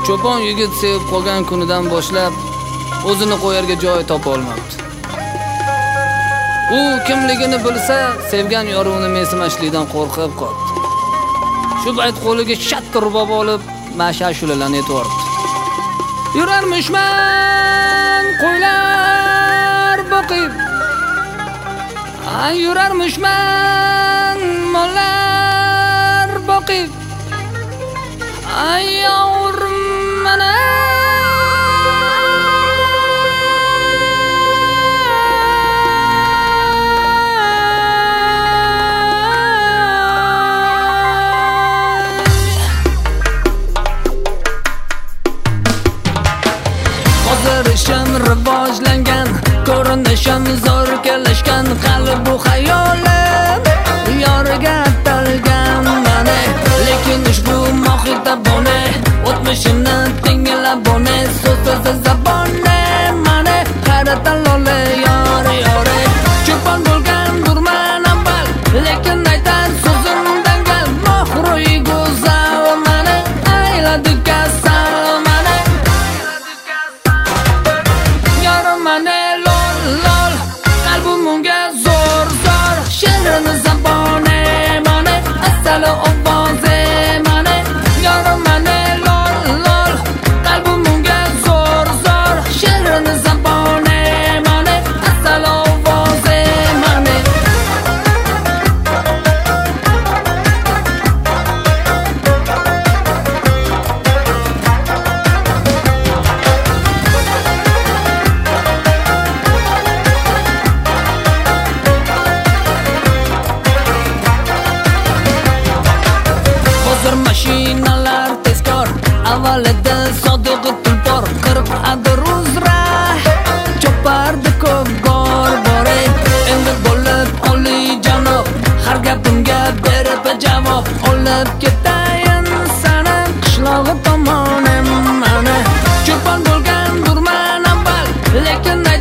Cho'pon yigit sevib qolgan kunidan boshlab o'zini qo'yarga joy topa olmabdi. U kimligini bilsa, sevgan yorug'ini mensimashlikdan qo'rqib qoldi. Shu payt qo'liga shatta rubob olib, mashashulalarni aytibdi. Yurarmishman qo'ylar boqib, yurarmishman mollar boqib, yavrum mana ishim rivojlangan, ko'rinishim zo'r kelishgan, qalbu xayolim yoriga atalgan mane. Lekin ushbu mohiyda bone, o'tmishimni tinglab bone, so'zsiz zabone mane, qarata lole yori yori. Cho'pon bo'lgan durman avval, lekin aytar so'zim dangal, mohro'y go'zal mane, ayladi kasal mane. Mane lol lol, qalbim unga zo'r zo'r, shirin zabone mane, asal ovoze mane. Yorim mane lol lol, qalbim unga zo'r zo'r, shirin zabone mane, asal ovoze mane. Mashinalar tezkor, avvalida sodiq tulpor, qirq adir uzra chopardi ko'p bor-bore. Endi bo'lib oliyjanob, har gapimga berib javob, olib ketayin sana qishlog'i tomonim mana. Cho'pon bo'lgan durman avval, lekin